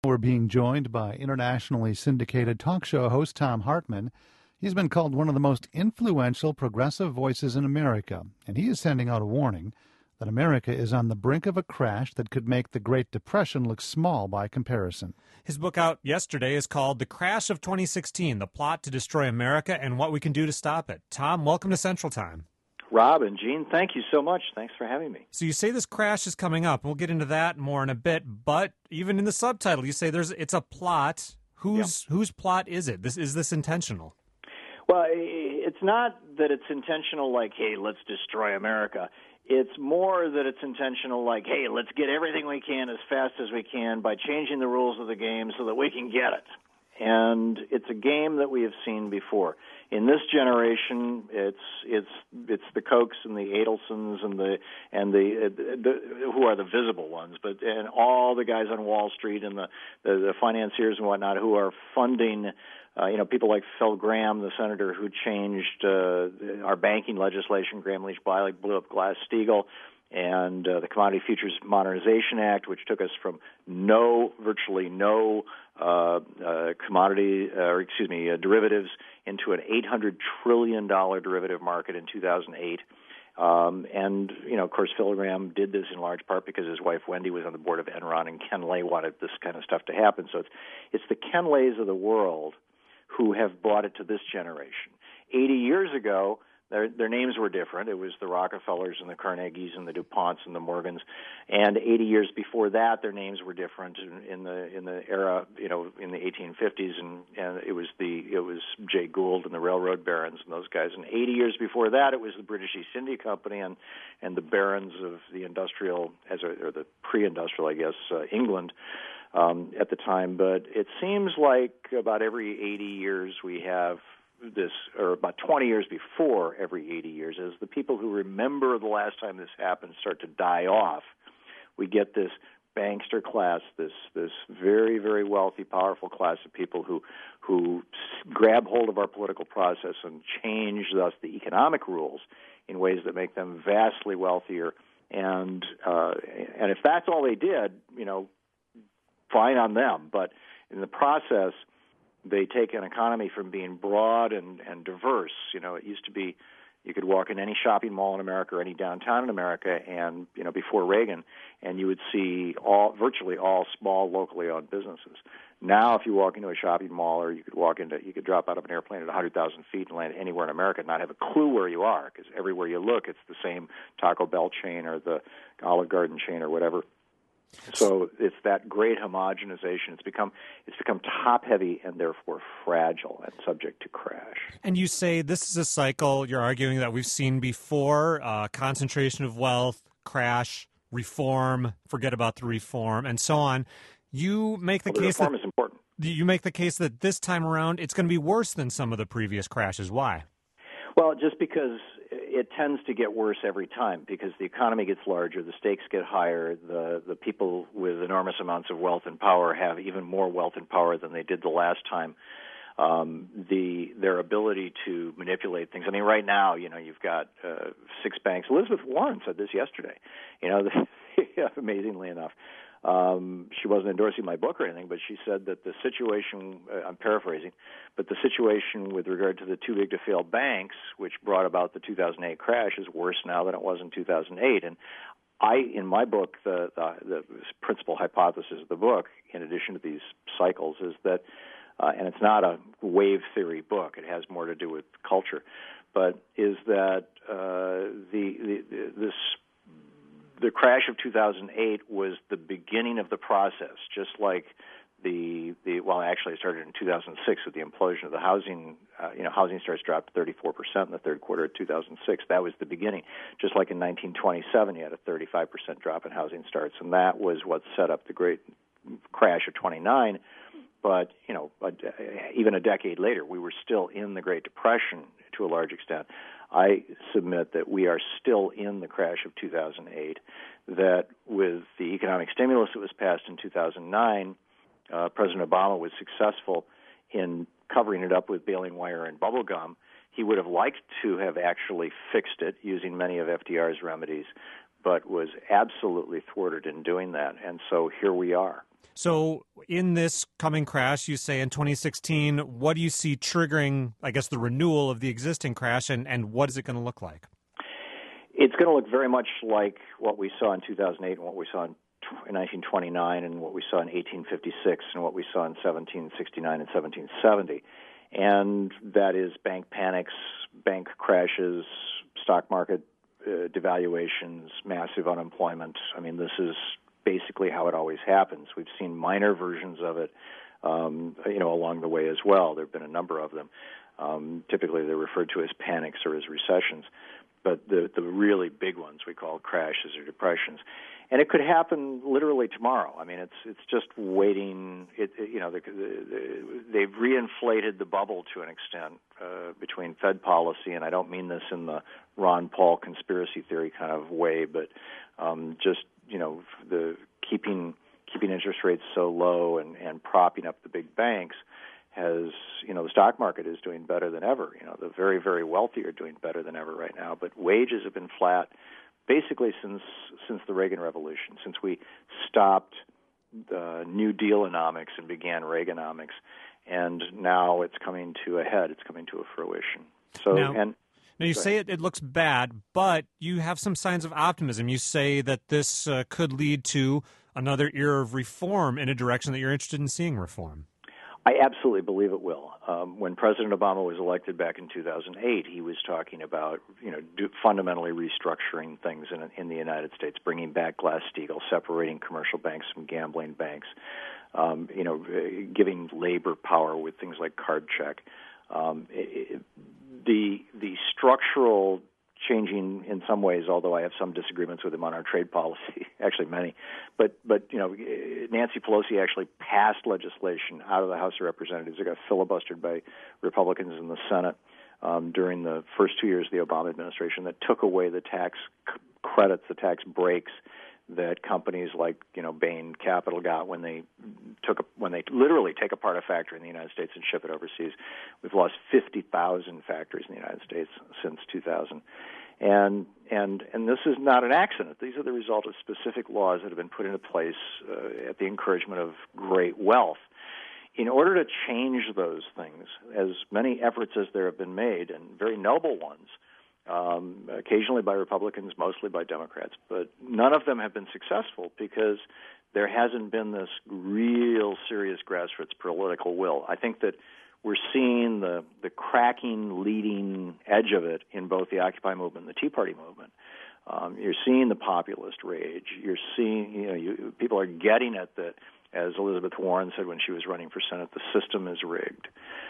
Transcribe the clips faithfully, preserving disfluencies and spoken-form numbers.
We're being joined by internationally syndicated talk show host Thom Hartmann. He's been called one of the most influential progressive voices in America, and he is sending out a warning that America is on the brink of a crash that could make the Great Depression look small by comparison. His book out yesterday is called The Crash of twenty sixteen, The Plot to Destroy America and What We Can Do to Stop It. Thom, welcome to Central Time. Rob and Gene, thank you so much. Thanks for having me. So you say this crash is coming up. We'll get into that more in a bit, but even in the subtitle, you say there's it's a plot. Whose yeah. whose plot is it? This is this intentional? Well, it's not that it's intentional like, hey, let's destroy America. It's more that it's intentional like, hey, let's get everything we can as fast as we can by changing the rules of the game so that we can get it. And it's a game that we have seen before. In this generation, it's it's it's the Kochs and the Adelsons and the and the, uh, the who are the visible ones, but and all the guys on Wall Street and the the, the financiers and whatnot who are funding. Uh, you know, people like Phil Gramm, the senator who changed uh, our banking legislation. Graham Leach Bliley blew up Glass-Steagall. And uh, the Commodity Futures Modernization Act, which took us from no, virtually no uh, uh, commodity, uh, or excuse me, uh, derivatives into an eight hundred trillion dollars derivative market in two thousand eight. Um, and, you know, of course, Phil Gramm did this in large part because his wife Wendy was on the board of Enron, and Ken Lay wanted this kind of stuff to happen. So it's it's the Ken Lays of the world who have brought it to this generation. eighty years ago, Their, their names were different. It was the Rockefellers and the Carnegies and the DuPonts and the Morgans. And eighty years before that, their names were different in, in the in the era, you know, in the eighteen fifties, and, and it was the it was Jay Gould and the railroad barons and those guys. And eighty years before that, it was the British East India Company and and the barons of the industrial, as a, or the pre-industrial, I guess, uh, England. Um, at the time. But it seems like about every eighty years we have this, or about twenty years before every eighty years, as the people who remember the last time this happened start to die off, we get this bankster class, this this very, very wealthy, powerful class of people who who grab hold of our political process and change, thus, the economic rules in ways that make them vastly wealthier. And uh, and if that's all they did, you know, fine on them. But in the process, they take an economy from being broad and, and diverse. You know, it used to be you could walk in any shopping mall in America or any downtown in America, and, you know, before Reagan, and you would see all virtually all small, locally owned businesses. Now, if you walk into a shopping mall, or you could walk into, you could drop out of an airplane at one hundred thousand feet and land anywhere in America and not have a clue where you are, because everywhere you look, it's the same Taco Bell chain or the Olive Garden chain or whatever. So it's that great homogenization. It's become it's become top-heavy and therefore fragile and subject to crash. And you say this is a cycle, you're arguing, that we've seen before, uh, concentration of wealth, crash, reform, forget about the reform, and so on. You make the well, the case reform that is important. You make the case that this time around it's going to be worse than some of the previous crashes. Why? Well, just because it tends to get worse every time, because the economy gets larger, the stakes get higher, the the people with enormous amounts of wealth and power have even more wealth and power than they did the last time. Um, the their ability to manipulate things. I mean, right now, you know, you've got uh, six banks. Elizabeth Warren said this yesterday. You know, amazingly enough. Um, she wasn't endorsing my book or anything, but she said that the situation, uh, I'm paraphrasing, but the situation with regard to the too big to fail banks, which brought about the two thousand eight crash, is worse now than it was in two thousand eight. And I, in my book, the, the, the principal hypothesis of the book, in addition to these cycles, is that, uh, and it's not a wave theory book, it has more to do with culture, but is that uh, the, the, the this The crash of two thousand eight was the beginning of the process, just like the the well, actually, it started in two thousand six with the implosion of the housing. Uh, you know, housing starts dropped thirty-four percent in the third quarter of two thousand six. That was the beginning. Just like in nineteen twenty-seven, you had a thirty-five percent drop in housing starts, and that was what set up the great crash of twenty-nine. But, you know, a, even a decade later, we were still in the Great Depression to a large extent. I submit that we are still in the crash of two thousand eight, that with the economic stimulus that was passed in two thousand nine, uh, President Obama was successful in covering it up with baling wire and bubble gum. He would have liked to have actually fixed it using many of F D R's remedies, but was absolutely thwarted in doing that. And so here we are. So in this coming crash, you say in twenty sixteen, what do you see triggering, I guess, the renewal of the existing crash, and, and what is it going to look like? It's going to look very much like what we saw in two thousand eight and what we saw in nineteen twenty-nine and what we saw in eighteen fifty-six and what we saw in seventeen sixty-nine and seventeen seventy. And that is bank panics, bank crashes, stock market uh, devaluations, massive unemployment. I mean, this is basically how it always happens. We've seen minor versions of it, um, you know, along the way as well. There have been a number of them. Um, typically, they're referred to as panics or as recessions, but the the really big ones we call crashes or depressions. And it could happen literally tomorrow. I mean, it's it's just waiting. It, it, you know, the, the, the, they've reinflated the bubble to an extent uh, between Fed policy, and I don't mean this in the Ron Paul conspiracy theory kind of way, but um, just you know, the keeping keeping interest rates so low and, and propping up the big banks has, you know, the stock market is doing better than ever. You know, the very, very wealthy are doing better than ever right now, but wages have been flat basically since since the Reagan Revolution, since we stopped the New Dealonomics and began Reaganomics, and now it's coming to a head. It's coming to a fruition. So now, and now you say it, it looks bad, but you have some signs of optimism. You say that this uh, could lead to another era of reform in a direction that you're interested in seeing reform. I absolutely believe it will. Um, when President Obama was elected back in two thousand eight, he was talking about, you know, do, fundamentally restructuring things in, in the United States, bringing back Glass-Steagall, separating commercial banks from gambling banks, um, you know, giving labor power with things like card check. Um, it, the the structural changing in some ways, although I have some disagreements with him on our trade policy, actually many. But, but you know, Nancy Pelosi actually passed legislation out of the House of Representatives. It got filibustered by Republicans in the Senate um, during the first two years of the Obama administration that took away the tax c- credits, the tax breaks that companies like, you know, Bain Capital got when they took a, when they literally take apart a factory in the United States and ship it overseas. We've lost fifty thousand factories in the United States since two thousand. And and and this is not an accident. These are the result of specific laws that have been put into place uh, at the encouragement of great wealth. In order to change those things, as many efforts as there have been made, and very noble ones, um, occasionally by Republicans, mostly by Democrats, but none of them have been successful because there hasn't been this real serious grassroots political will. I think that we're seeing the, the cracking leading edge of it in both the Occupy movement and the Tea Party movement. Um, you're seeing the populist rage. You're seeing, you know, you, people are getting it that, as Elizabeth Warren said when she was running for Senate, the system is rigged.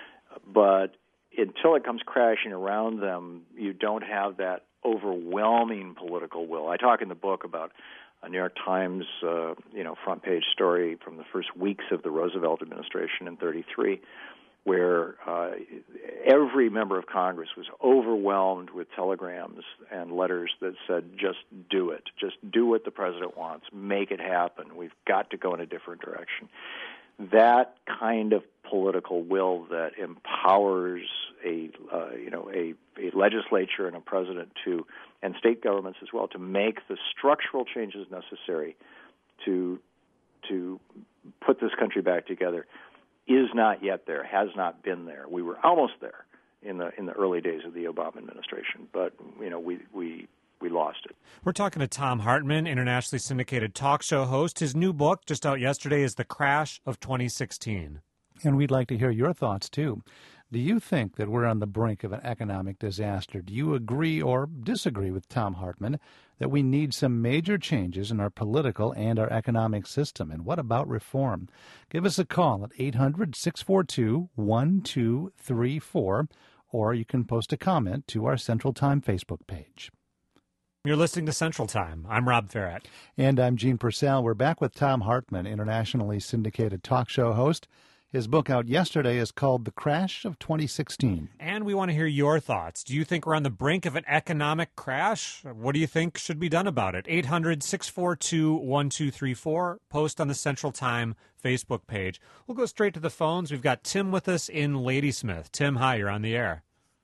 But until it comes crashing around them, you don't have that overwhelming political will. I talk in the book about a New York Times, uh, you know, front page story from the first weeks of the Roosevelt administration in thirty-three, where uh, every member of Congress was overwhelmed with telegrams and letters that said, just do it. Just do what the president wants. Make it happen. We've got to go in a different direction. That kind of political will that empowers a, uh, you know, a, a legislature and a president to, and state governments as well, to make the structural changes necessary to to put this country back together, is not yet there, has not been there. We were almost there in the in the early days of the Obama administration, but you know we we we lost it. We're talking to Thom Hartmann, internationally syndicated talk show host. His new book, just out yesterday, is The Crash of twenty sixteen. And we'd like to hear your thoughts, too. Do you think that we're on the brink of an economic disaster? Do you agree or disagree with Thom Hartmann that we need some major changes in our political and our economic system? And what about reform? Give us a call at eight hundred, six four two, one two three four, or you can post a comment to our Central Time Facebook page. You're listening to Central Time. I'm Rob Farrett. And I'm Gene Purcell. We're back with Thom Hartmann, internationally syndicated talk show host. His book out yesterday is called The Crash of twenty sixteen. And we want to hear your thoughts. Do you think we're on the brink of an economic crash? What do you think should be done about it? eight hundred, six four two, one two three four. Post on the Central Time Facebook page. We'll go straight to the phones. We've got Tim with us in Ladysmith. Tim, hi, you're on the air.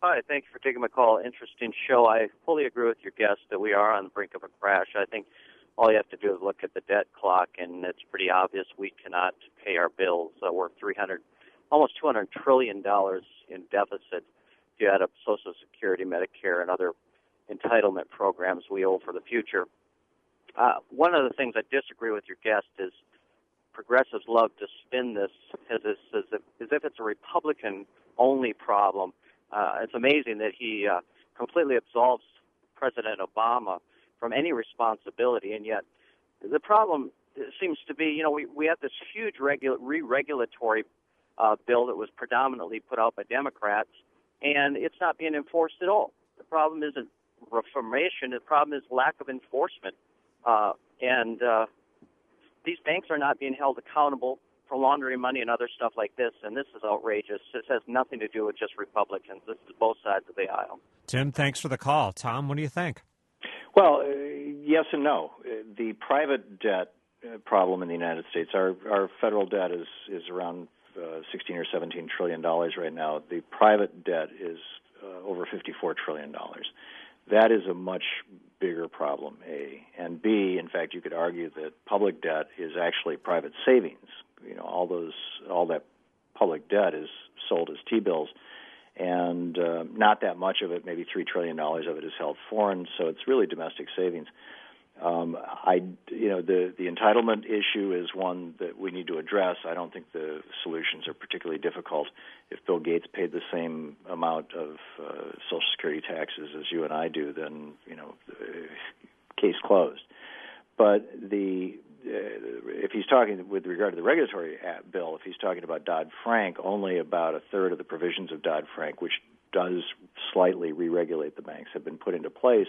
Hi, thank you for taking my call. Interesting show. I fully agree with your guest that we are on the brink of a crash. I think all you have to do is look at the debt clock, and it's pretty obvious we cannot pay our bills. Uh, we're three hundred, almost two hundred trillion dollars in deficit. If you add up Social Security, Medicare, and other entitlement programs we owe for the future. Uh, one of the things I disagree with your guest is progressives love to spin this as, as, as, if, as if it's a Republican-only problem. Uh, it's amazing that he uh, completely absolves President Obama from any responsibility, and yet the problem seems to be, you know, we, we have this huge regula- re-regulatory uh, bill that was predominantly put out by Democrats, and it's not being enforced at all. The problem isn't reformation. The problem is lack of enforcement. Uh, and uh, these banks are not being held accountable for laundering money and other stuff like this, and this is outrageous. This has nothing to do with just Republicans. This is both sides of the aisle. Tim, thanks for the call. Tom, what do you think? Well, uh, yes and no. Uh, the private debt uh, problem in the United States, our, our federal debt is, is around uh, sixteen or seventeen trillion dollars right now. The private debt is uh, over fifty-four trillion dollars. That is a much bigger problem, A. And B, in fact, you could argue that public debt is actually private savings. You know, all those, all that public debt is sold as T-bills, and uh, not that much of it, maybe three trillion dollars of it is held foreign, so it's really domestic savings. Um, I, you know, the, the entitlement issue is one that we need to address. I don't think the solutions are particularly difficult. If Bill Gates paid the same amount of uh, Social Security taxes as you and I do, then, you know, uh, case closed. But the uh, if he's talking with regard to the regulatory bill, if he's talking about Dodd-Frank, only about a third of the provisions of Dodd-Frank, which does slightly re-regulate the banks, have been put into place,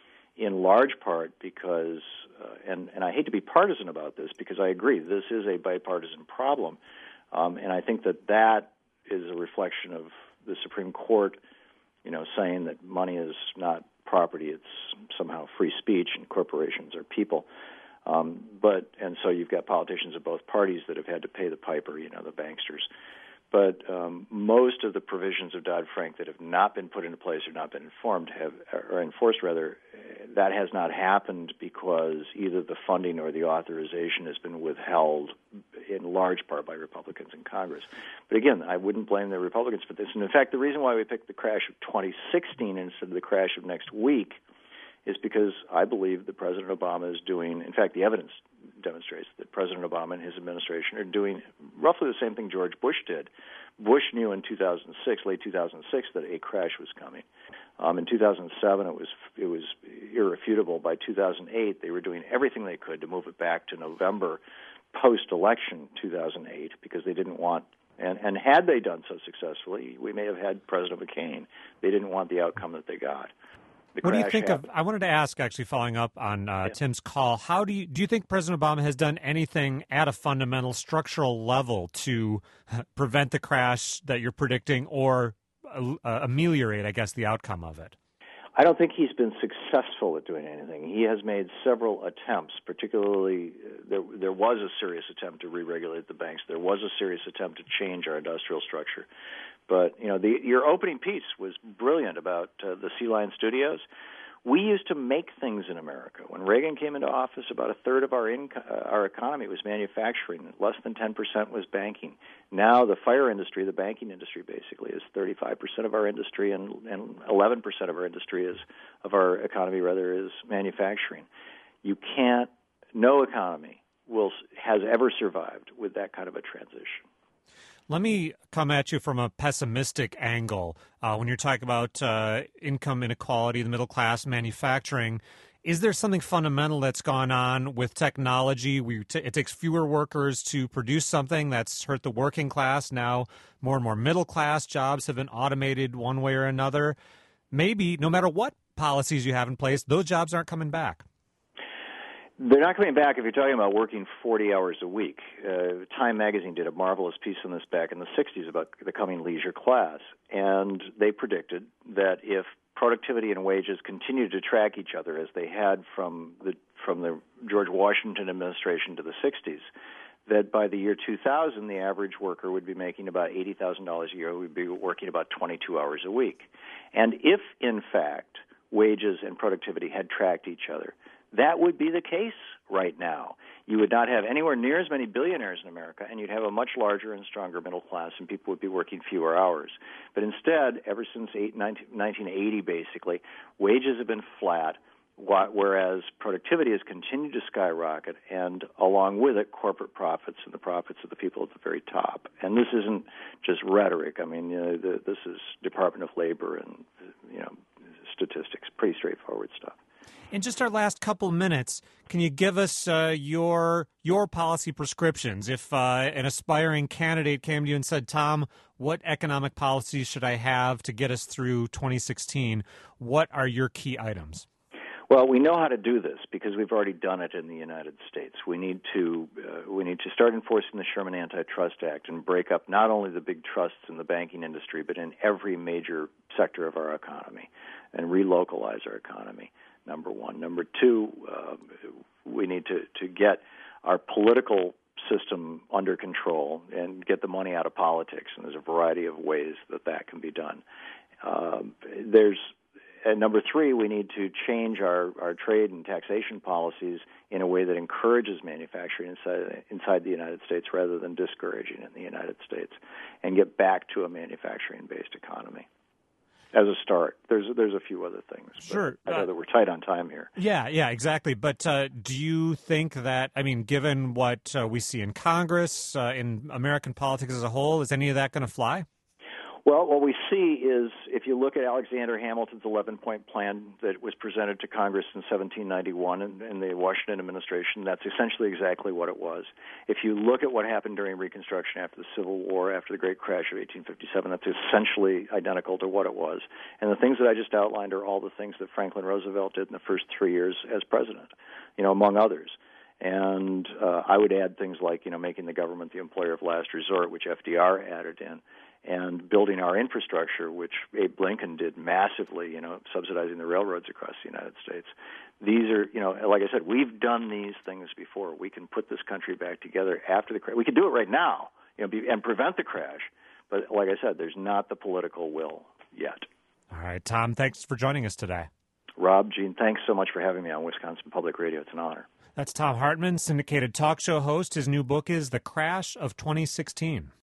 in large part because, uh, and, and I hate to be partisan about this because I agree, this is a bipartisan problem, um, and I think that that is a reflection of the Supreme Court, you know, saying that money is not property, it's somehow free speech, and corporations are people. Um, but, and so you've got politicians of both parties that have had to pay the piper, you know, the banksters. But um, most of the provisions of Dodd-Frank that have not been put into place or not been informed have, or enforced rather, that has not happened because either the funding or the authorization has been withheld in large part by Republicans in Congress. But again, I wouldn't blame the Republicans for this. And in fact, the reason why we picked the crash of twenty sixteen instead of the crash of next week is because I believe that President Obama is doing, in fact, the evidence demonstrates that President Obama and his administration are doing roughly the same thing George Bush did. Bush knew in two thousand six, late two thousand six, that a crash was coming. Um, in two thousand seven, it was it was irrefutable. By two thousand eight, they were doing everything they could to move it back to November post-election two thousand eight because they didn't want, and, and had they done so successfully, we may have had President McCain. They didn't want the outcome that they got. The what do you think happened. of, I wanted to ask, actually, following up on uh, yeah. Tim's call, how do you, do you think President Obama has done anything at a fundamental structural level to prevent the crash that you're predicting or uh, ameliorate, I guess, the outcome of it? I don't think he's been successful at doing anything. He has made several attempts, particularly uh, there, there was a serious attempt to re-regulate the banks. There was a serious attempt to change our industrial structure. But, you know, the, your opening piece was brilliant about uh, the Sea Lion Studios. We used to make things in America. When Reagan came into office, about a third of our inco- uh, our economy was manufacturing. Less than ten percent was banking. Now the fire industry, the banking industry basically, is thirty-five percent of our industry, and, and eleven percent of our industry is, of our economy rather, is manufacturing. You can't, no economy will has ever survived with that kind of a transition. Let me come at you from a pessimistic angle. Uh, when you're talking about uh, income inequality, the middle class, manufacturing, is there something fundamental that's gone on with technology? We t- it takes fewer workers to produce something that's hurt the working class. Now more and more middle class jobs have been automated one way or another. Maybe no matter what policies you have in place, those jobs aren't coming back. They're not coming back if you're talking about working forty hours a week. Uh, Time magazine did a marvelous piece on this back in the sixties about the coming leisure class, and they predicted that if productivity and wages continued to track each other as they had from the from the George Washington administration to the sixties, that by the year two thousand, the average worker would be making about eighty thousand dollars a year, would be working about twenty-two hours a week. And if, in fact, wages and productivity had tracked each other, that would be the case right now. You would not have anywhere near as many billionaires in America, and you'd have a much larger and stronger middle class, and people would be working fewer hours. But instead, ever since nineteen eighty, basically, wages have been flat, whereas productivity has continued to skyrocket, and along with it, corporate profits and the profits of the people at the very top. And this isn't just rhetoric. I mean, you know, the, this is Department of Labor and, you know, statistics, pretty straightforward stuff. In just our last couple minutes, can you give us uh, your your policy prescriptions? If uh, an aspiring candidate came to you and said, Tom, what economic policies should I have to get us through twenty sixteen? What are your key items? Well, we know how to do this because we've already done it in the United States. We need to uh, we need to start enforcing the Sherman Antitrust Act and break up not only the big trusts in the banking industry, but in every major sector of our economy, and relocalize our economy. Number one. Number two, uh, we need to, to get our political system under control and get the money out of politics, and there's a variety of ways that that can be done. Uh, there's and number three, we need to change our, our trade and taxation policies in a way that encourages manufacturing inside, inside the United States rather than discouraging it in the United States, and get back to a manufacturing-based economy. As a start, there's there's a few other things. Sure, I know uh, that we're tight on time here. Yeah, yeah, exactly. But uh, do you think that, I mean, given what uh, we see in Congress, uh, in American politics as a whole, is any of that going to fly? Well, what we see is, if you look at Alexander Hamilton's eleven-point plan that was presented to Congress in seventeen ninety-one in, in the Washington administration, that's essentially exactly what it was. If you look at what happened during Reconstruction after the Civil War, after the Great Crash of eighteen fifty-seven, that's essentially identical to what it was. And the things that I just outlined are all the things that Franklin Roosevelt did in the first three years as president, you know, among others. And uh, I would add things like, you know, making the government the employer of last resort, which F D R added in, and building our infrastructure, which Abe Lincoln did massively, you know, subsidizing the railroads across the United States. These are, you know, like I said, we've done these things before. We can put this country back together after the crash. We can do it right now, you know, be, and prevent the crash. But like I said, there's not the political will yet. All right, Tom, thanks for joining us today. Rob, Gene, thanks so much for having me on Wisconsin Public Radio. It's an honor. That's Thom Hartmann, syndicated talk show host. His new book is The Crash of twenty sixteen.